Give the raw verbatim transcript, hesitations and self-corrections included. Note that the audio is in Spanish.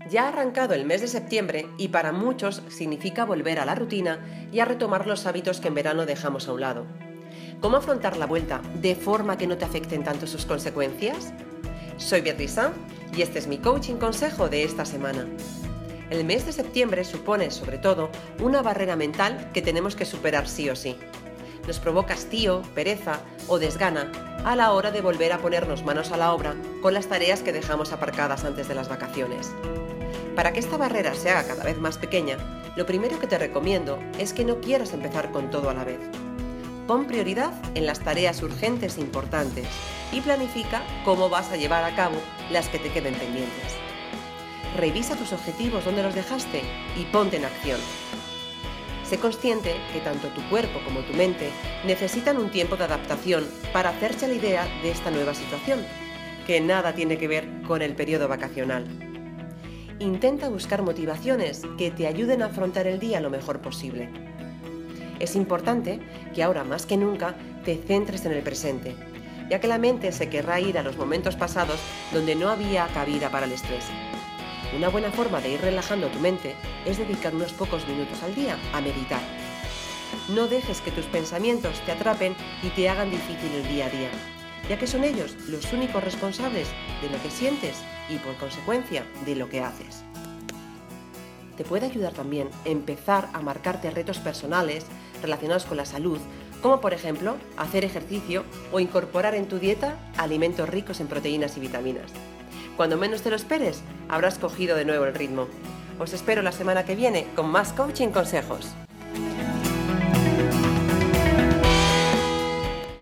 Ya ha arrancado el mes de septiembre y para muchos significa volver a la rutina y a retomar los hábitos que en verano dejamos a un lado. ¿Cómo afrontar la vuelta de forma que no te afecten tanto sus consecuencias? Soy Beatriz Sanz y este es mi coaching consejo de esta semana. El mes de septiembre supone, sobre todo, una barrera mental que tenemos que superar sí o sí. Nos provoca hastío, pereza o desgana a la hora de volver a ponernos manos a la obra con las tareas que dejamos aparcadas antes de las vacaciones. Para que esta barrera se haga cada vez más pequeña, lo primero que te recomiendo es que no quieras empezar con todo a la vez. Pon prioridad en las tareas urgentes e importantes y planifica cómo vas a llevar a cabo las que te queden pendientes. Revisa tus objetivos donde los dejaste y ponte en acción. Sé consciente que tanto tu cuerpo como tu mente necesitan un tiempo de adaptación para hacerse la idea de esta nueva situación, que nada tiene que ver con el periodo vacacional. Intenta buscar motivaciones que te ayuden a afrontar el día lo mejor posible. Es importante que ahora más que nunca te centres en el presente, ya que la mente se querrá ir a los momentos pasados donde no había cabida para el estrés. Una buena forma de ir relajando tu mente es dedicar unos pocos minutos al día a meditar. No dejes que tus pensamientos te atrapen y te hagan difícil el día a día, ya que son ellos los únicos responsables de lo que sientes y, por consecuencia, de lo que haces. Te puede ayudar también empezar a marcarte retos personales relacionados con la salud, como por ejemplo hacer ejercicio o incorporar en tu dieta alimentos ricos en proteínas y vitaminas. Cuando menos te lo esperes, habrás cogido de nuevo el ritmo. Os espero la semana que viene con más coaching consejos.